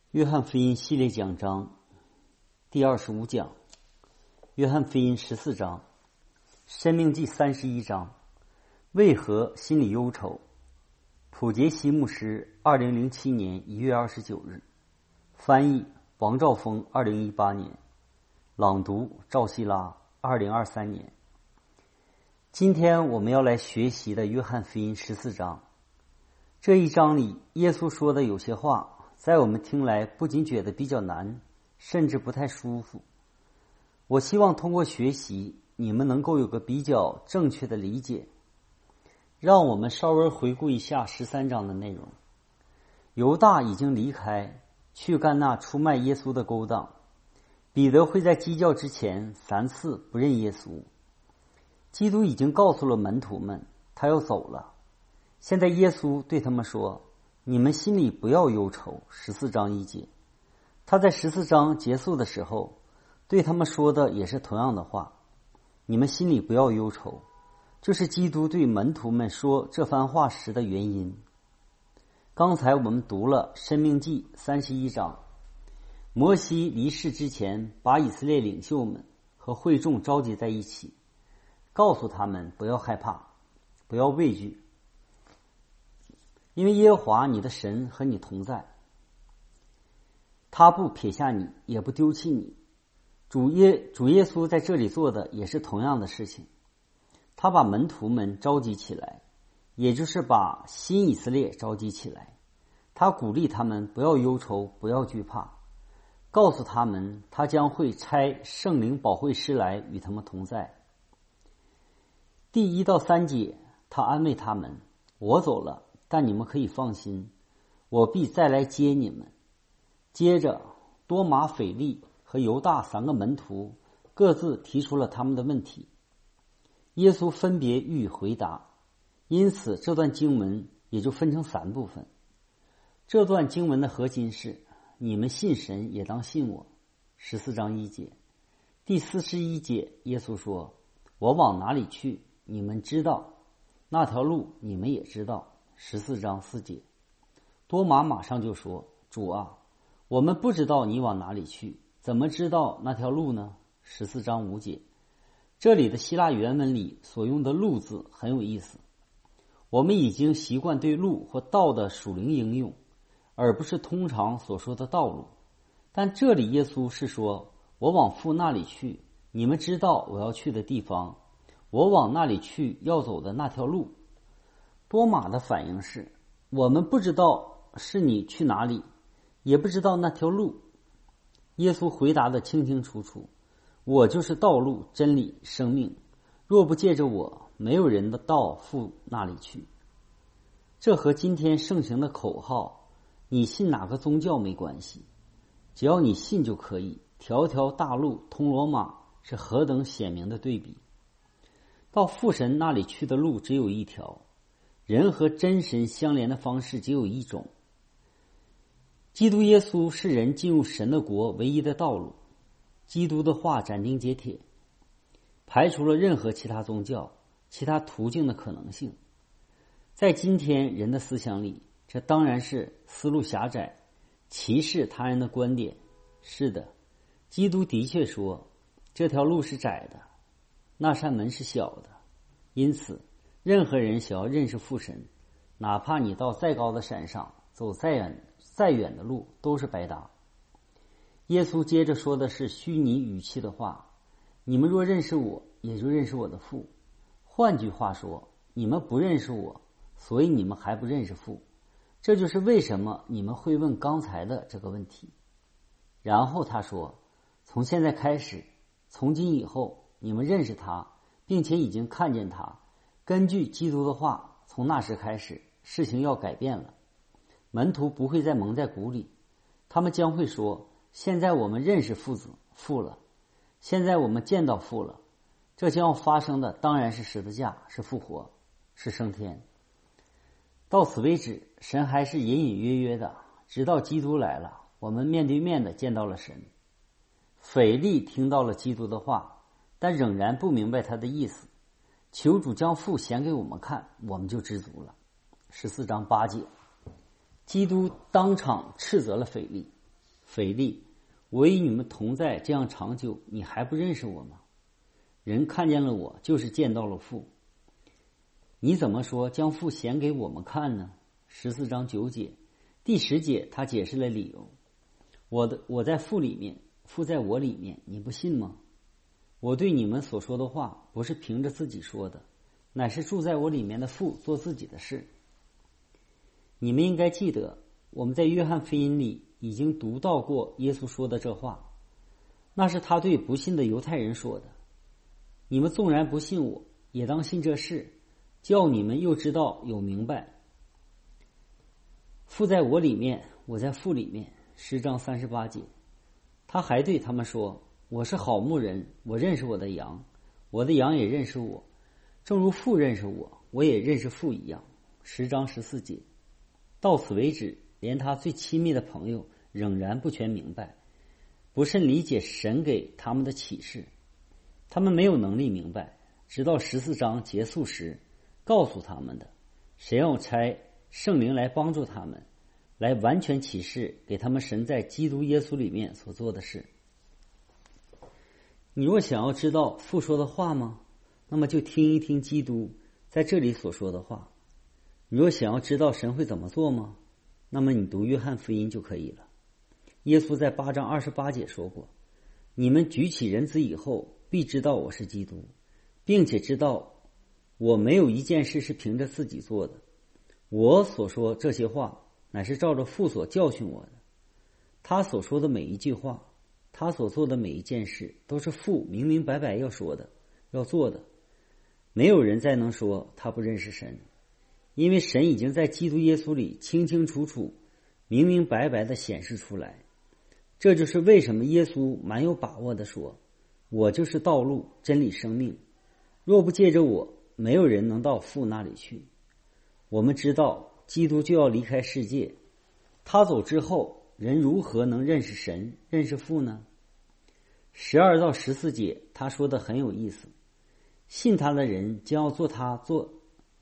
约翰福音系列讲章第25讲，约翰福音14章，申命记31章，为何心里忧愁？普杰西牧师2007年1月29日，翻译王兆峰2018年，朗读赵希拉2023年。今天我们要来学习的约翰福音14章，这一章里耶稣说的有些话在我们听来不仅觉得比较难，甚至不太舒服。我希望通过学习你们能够有个比较正确的理解。让我们稍微回顾一下13章的内容。犹大已经离开，去干那出卖耶稣的勾当。彼得会在鸡叫之前3次不认耶稣。基督已经告诉了门徒们他要走了。现在耶稣对他们说，你们心里不要忧愁，14章1节。他在14章结束的时候对他们说的也是同样的话，你们心里不要忧愁，就是基督对门徒们说这番话时的原因。刚才我们读了申命记31章，摩西离世之前把以色列领袖们和会众召集在一起，告诉他们不要害怕，不要畏惧，因为耶和华你的神和你同在，他不撇下你，也不丢弃你。主耶稣在这里做的也是同样的事情，他把门徒们召集起来，也就是把新以色列召集起来。他鼓励他们不要忧愁，不要惧怕，告诉他们他将会差圣灵保惠师来与他们同在。第1到3节，他安慰他们，我走了，但你们可以放心，我必再来接你们。接着多马、腓力和犹大3个门徒各自提出了他们的问题，耶稣分别予以回答，因此这段经文也就分成3部分。这段经文的核心是，你们信神也当信我，14章1节。第41节耶稣说，我往哪里去你们知道，那条路你们也知道，14章4节。多马马上就说，主啊，我们不知道你往哪里去，怎么知道那条路呢？14章5节。这里的希腊原文里所用的路字很有意思，我们已经习惯对路或道的属灵应用，而不是通常所说的道路。但这里耶稣是说，我往父那里去，你们知道我要去的地方，我往那里去要走的那条路。多马的反应是，我们不知道是你去哪里，也不知道那条路。耶稣回答的清清楚楚，我就是道路、真理、生命，若不借着我，没有人的到父那里去。这和今天盛行的口号你信哪个宗教没关系，只要你信就可以，条条大路通罗马是何等显明的对比。到父神那里去的路只有一条，人和真神相连的方式只有一种。基督耶稣是人进入神的国唯一的道路，基督的话斩钉截铁，排除了任何其他宗教、其他途径的可能性。在今天人的思想里，这当然是思路狭窄、歧视他人的观点。是的，基督的确说，这条路是窄的，那扇门是小的，因此任何人想要认识父神，哪怕你到再高的山上，走再远的路都是白搭。耶稣接着说的是虚拟语气的话，你们若认识我，也就认识我的父。换句话说，你们不认识我，所以你们还不认识父。这就是为什么你们会问刚才的这个问题。然后他说，从现在开始，从今以后，你们认识他，并且已经看见他。根据基督的话，从那时开始，事情要改变了。门徒不会再蒙在鼓里，他们将会说，现在我们认识父了，现在我们见到父了。这将要发生的当然是十字架，是复活，是升天。到此为止，神还是隐隐约约的，直到基督来了，我们面对面的见到了神。腓力听到了基督的话，但仍然不明白他的意思，求主将父显给我们看，我们就知足了。14章8节，基督当场斥责了腓力， 腓力，我与你们同在这样长久，你还不认识我吗？人看见了我，就是见到了父。你怎么说将父显给我们看呢？14章9节，第10节他解释了理由。我在父里面，父在我里面，你不信吗？我对你们所说的话，不是凭着自己说的，乃是住在我里面的父做自己的事。你们应该记得，我们在约翰福音里已经读到过耶稣说的这话，那是他对不信的犹太人说的。你们纵然不信我，也当信这事，叫你们又知道又明白。父在我里面，我在父里面。10章38节，他还对他们说，我是好牧人，我认识我的羊，我的羊也认识我，正如父认识我，我也认识父一样。10章14节，到此为止，连他最亲密的朋友仍然不全明白，不甚理解神给他们的启示，他们没有能力明白，直到14章结束时告诉他们的，神要差圣灵来帮助他们，来完全启示给他们神在基督耶稣里面所做的事。你若想要知道父说的话吗？那么就听一听基督在这里所说的话。你若想要知道神会怎么做吗？那么你读约翰福音就可以了。耶稣在8章28节说过，你们举起人子以后，必知道我是基督，并且知道我没有一件事是凭着自己做的，我所说这些话乃是照着父所教训我的。他所说的每一句话，他所做的每一件事，都是父明明白白要说的，要做的。没有人再能说他不认识神，因为神已经在基督耶稣里清清楚楚、明明白白地显示出来。这就是为什么耶稣蛮有把握地说，我就是道路、真理、生命，若不借着我，没有人能到父那里去。我们知道基督就要离开世界，他走之后，人如何能认识神、认识父呢？12到14节他说的很有意思，信他的人将要做他做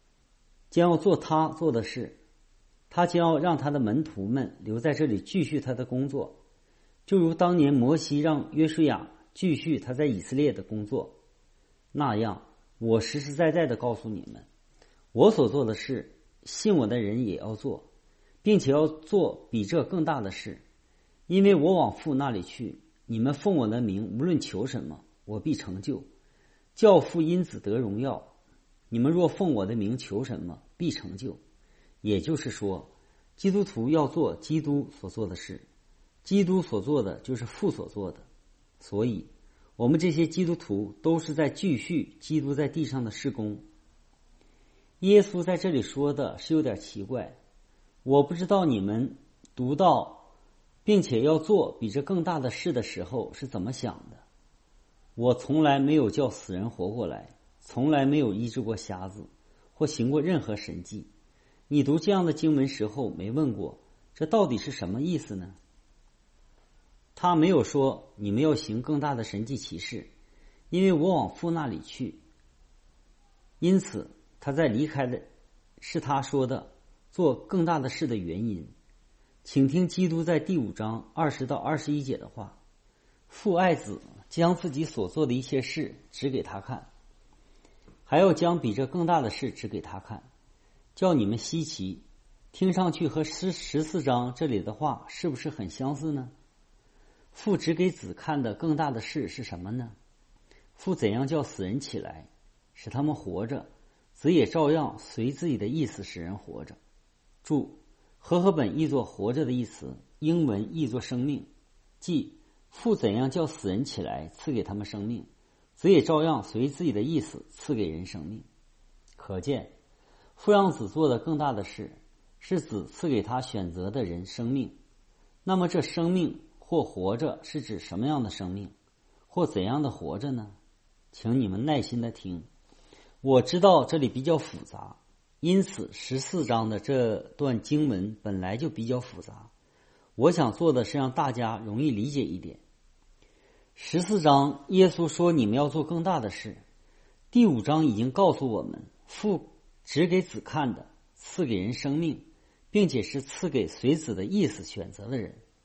的事，他将要让他的门徒们留在这里继续他的工作，就如当年摩西让约书亚继续他在以色列的工作那样。我实实在在地告诉你们，我所做的事，信我的人也要做，并且要做比这更大的事，因为我往父那里去，你们奉我的名无论求什么，我必成就，叫父因子得荣耀。你们若奉我的名求什么，必成就。也就是说，基督徒要做基督所做的事，基督所做的就是父所做的。所以我们这些基督徒都是在继续基督在地上的事工。耶稣在这里说的是有点奇怪，我不知道你们读到并且要做比这更大的事的时候是怎么想的。我从来没有叫死人活过来，从来没有医治过瞎子，或行过任何神迹。你读这样的经文时候没问过，这到底是什么意思呢？他没有说你们要行更大的神迹奇事，因为我往父那里去。因此他在离开的是他说的做更大的事的原因。请听基督在第5章20到21节的话，父爱子，将自己所做的一切事指给他看，还要将比这更大的事指给他看，叫你们稀奇。听上去和14章这里的话是不是很相似呢？父指给子看的更大的事是什么呢？父怎样叫死人起来，使他们活着，子也照样随自己的意思使人活着。注：和合本译作活着的意思，英文译作生命，即父怎样叫死人起来，赐给他们生命，子也照样随自己的意思赐给人生命。可见父让子做的更大的事，是子赐给他选择的人生命。那么这生命或活着是指什么样的生命，或怎样的活着呢？请你们耐心的听。我知道这里比较复杂，因此14章的这段经文本来就比较复杂，我想做的是让大家容易理解一点。14章耶稣说你们要做更大的事，第5章已经告诉我们，父指给子看的，赐给人生命，并且是赐给随子的意思选择的人。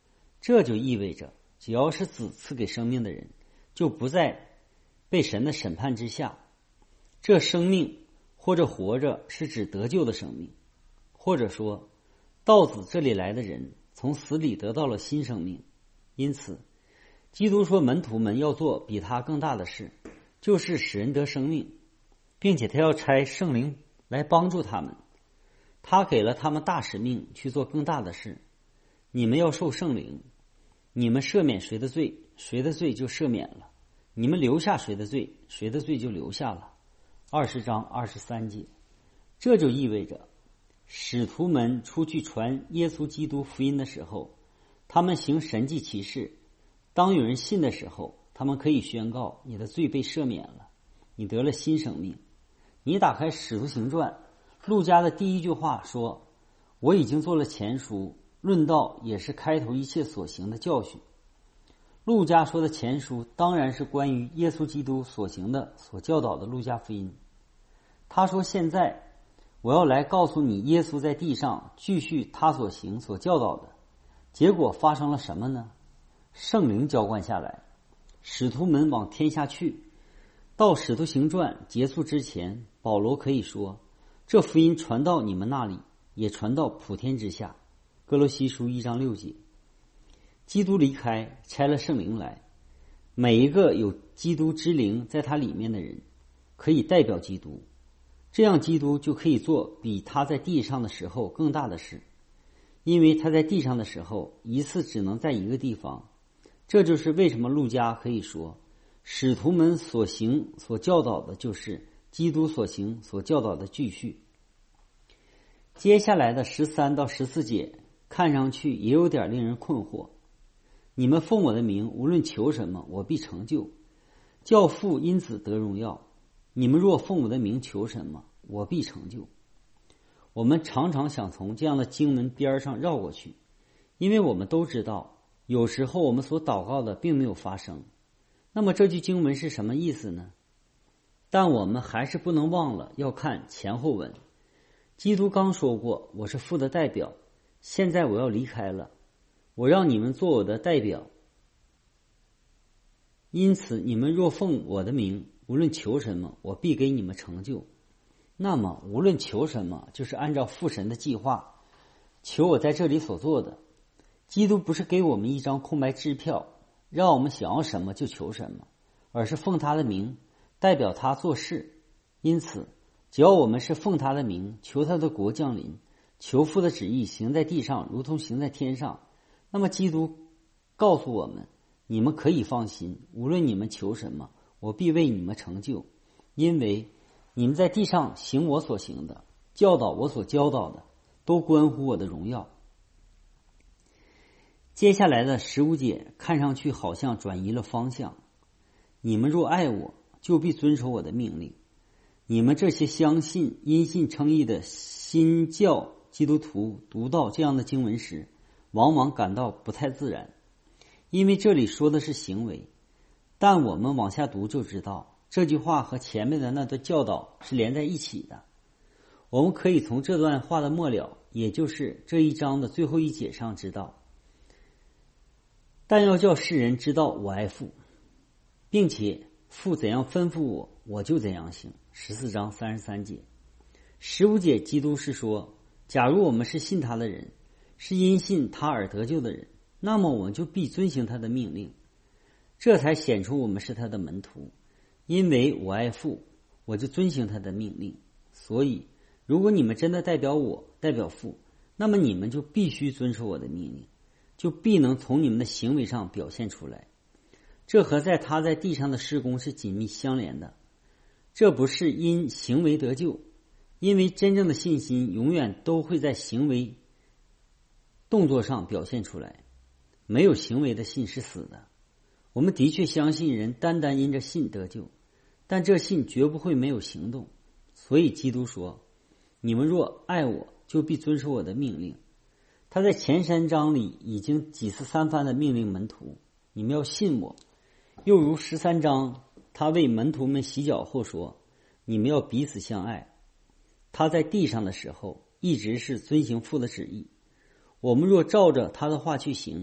这就意味着，只要是子赐给生命的人，就不再被神的审判之下。这生命或者活着是指得救的生命，或者说到子这里来的人从死里得到了新生命。因此基督说门徒们要做比他更大的事，就是使人得生命，并且他要差圣灵来帮助他们。他给了他们大使命去做更大的事。你们要受圣灵，你们赦免谁的罪，谁的罪就赦免了；你们留下谁的罪，谁的罪就留下了。20章23节。这就意味着使徒们出去传耶稣基督福音的时候，他们行神迹奇事。当有人信的时候，他们可以宣告你的罪被赦免了，你得了新生命。你打开使徒行传，路加的第一句话说，我已经做了前书，论道也是开头一切所行的教训。路加说的前书当然是关于耶稣基督所行的所教导的路加福音。他说现在我要来告诉你耶稣在地上继续他所行所教导的。结果发生了什么呢？圣灵浇灌下来，使徒们往天下去。到使徒行传结束之前，保罗可以说，这福音传到你们那里，也传到普天之下。哥罗西书1章6节。基督离开，差了圣灵来，每一个有基督之灵在他里面的人可以代表基督，这样基督就可以做比他在地上的时候更大的事。因为他在地上的时候一次只能在一个地方。这就是为什么路加可以说，使徒们所行所教导的就是基督所行所教导的继续。接下来的13到14节看上去也有点令人困惑。你们奉我的名无论求什么，我必成就，叫父因此得荣耀。你们若奉我的名求什么，我必成就。我们常常想从这样的经文边上绕过去，因为我们都知道有时候我们所祷告的并没有发生。那么这句经文是什么意思呢？但我们还是不能忘了要看前后文。基督刚说过，我是父的代表，现在我要离开了，我让你们做我的代表，因此你们若奉我的名无论求什么，我必给你们成就。那么无论求什么，就是按照父神的计划求我在这里所做的。基督不是给我们一张空白支票，让我们想要什么就求什么，而是奉他的名代表他做事。因此只要我们是奉他的名求他的国降临，求父的旨意行在地上如同行在天上，那么基督告诉我们，你们可以放心，无论你们求什么，我必为你们成就，因为你们在地上行我所行的，教导我所教导的，都关乎我的荣耀。接下来的15节看上去好像转移了方向。你们若爱我，就必遵守我的命令。你们这些相信因信称义的新教基督徒读到这样的经文时，往往感到不太自然，因为这里说的是行为。但我们往下读就知道，这句话和前面的那段教导是连在一起的。我们可以从这段话的末了，也就是这一章的最后一节上知道，但要叫世人知道我爱父，并且父怎样吩咐我，我就怎样行。14章33节。15节基督是说，假如我们是信他的人，是因信他而得救的人，那么我们就必遵行他的命令，这才显出我们是他的门徒。因为我爱父，我就遵行他的命令。所以如果你们真的代表我，代表父，那么你们就必须遵守我的命令，就必能从你们的行为上表现出来。这和他在地上的事工是紧密相连的。这不是因行为得救，因为真正的信心永远都会在行为动作上表现出来。没有行为的信是死的。我们的确相信人单单因着信得救，但这信绝不会没有行动。所以基督说，你们若爱我，就必遵守我的命令。他在前3章里已经几次3番的命令门徒，你们要信我。又如13章，他为门徒们洗脚后说，你们要彼此相爱。他在地上的时候一直是遵行父的旨意。我们若照着他的话去行，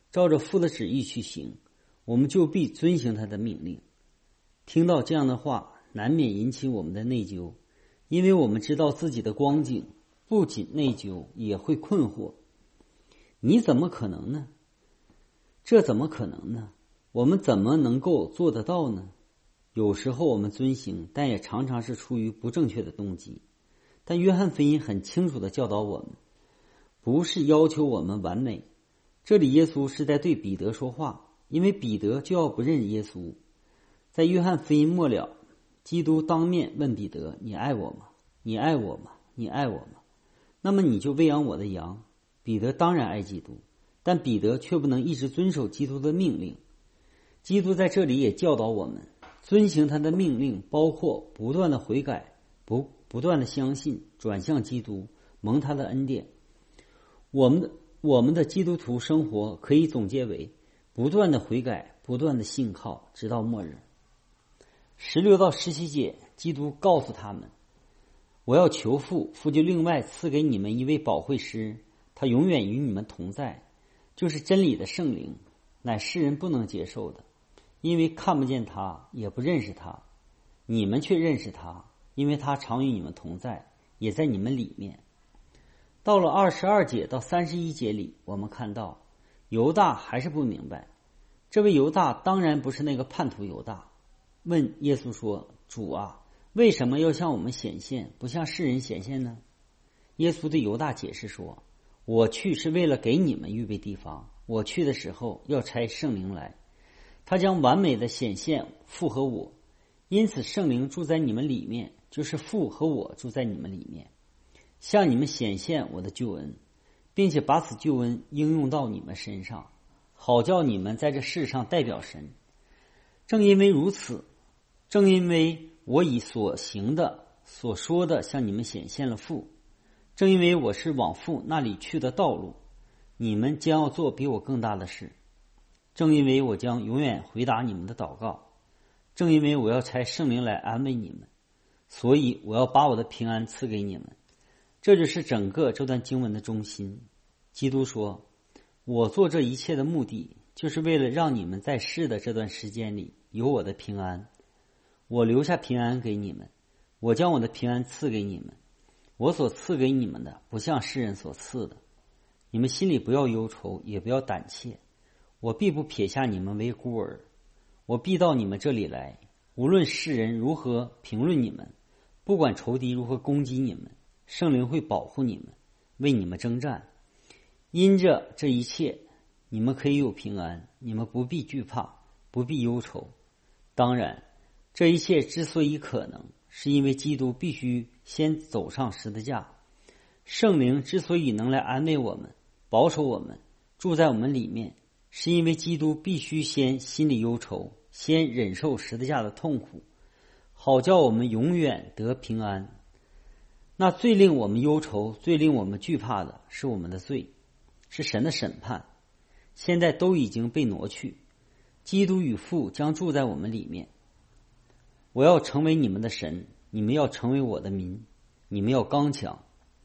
照着父的旨意去行，我们就必遵行他的命令。听到这样的话，难免引起我们的内疚，因为我们知道自己的光景，不仅内疚，也会困惑。你怎么可能呢？这怎么可能呢？我们怎么能够做得到呢？有时候我们遵行，但也常常是出于不正确的动机。但约翰福音很清楚地教导我们，不是要求我们完美。这里耶稣是在对彼得说话，因为彼得就要不认耶稣。在约翰福音末了，基督当面问彼得：你爱我吗？你爱我吗？你爱我吗？那么你就喂养我的羊。彼得当然爱基督，但彼得却不能一直遵守基督的命令。基督在这里也教导我们，遵行他的命令包括不断的悔改，不断的相信，转向基督，蒙他的恩典。我们的基督徒生活可以总结为不断的悔改，不断的信靠，直到末日。16到17节，基督告诉他们，我要求父，父就另外赐给你们一位保惠师，他永远与你们同在，就是真理的圣灵，乃世人不能接受的，因为看不见他，也不认识他。你们却认识他，因为他常与你们同在，也在你们里面。到了22节到31节里，我们看到犹大还是不明白。这位犹大当然不是那个叛徒犹大，问耶稣说，主啊，为什么要向我们显现，不向世人显现呢？耶稣对犹大解释说，我去是为了给你们预备地方，我去的时候要差圣灵来，他将完美的显现父和我，因此圣灵住在你们里面，就是父和我住在你们里面，向你们显现我的救恩，并且把此救恩应用到你们身上，好叫你们在这世上代表神。正因为如此，正因为我以所行的所说的向你们显现了父，正因为我是往父那里去的道路，你们将要做比我更大的事。正因为我将永远回答你们的祷告，正因为我要差圣灵来安慰你们，所以我要把我的平安赐给你们。这就是整个这段经文的中心。基督说，我做这一切的目的，就是为了让你们在世的这段时间里有我的平安。我留下平安给你们，我将我的平安赐给你们。我所赐给你们的，不像世人所赐的。你们心里不要忧愁，也不要胆怯。我必不撇下你们为孤儿，我必到你们这里来。无论世人如何评论你们，不管仇敌如何攻击你们，圣灵会保护你们，为你们征战。因着这一切，你们可以有平安，你们不必惧怕，不必忧愁。当然，这一切之所以可能，是因为基督必须先走上十字架。圣灵之所以能来安慰我们，保守我们，住在我们里面，是因为基督必须先心里忧愁，先忍受十字架的痛苦，好叫我们永远得平安。那最令我们忧愁，最令我们惧怕的是我们的罪，是神的审判，现在都已经被挪去。基督与父将住在我们里面。我要成为你们的神，你们要成为我的民，你们要刚强。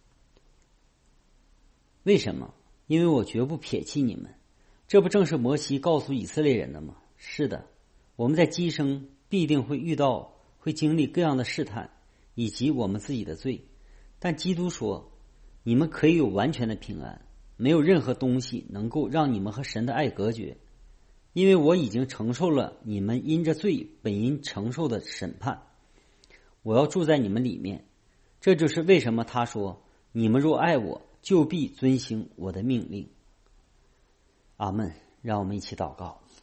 为什么？因为我绝不撇弃你们。这不正是摩西告诉以色列人的吗？是的，我们在今生必定会经历各样的试探，以及我们自己的罪。但基督说，你们可以有完全的平安，没有任何东西能够让你们和神的爱隔绝，因为我已经承受了你们因着罪本应承受的审判。我要住在你们里面。这就是为什么他说，你们若爱我，就必遵行我的命令。阿们。让我们一起祷告。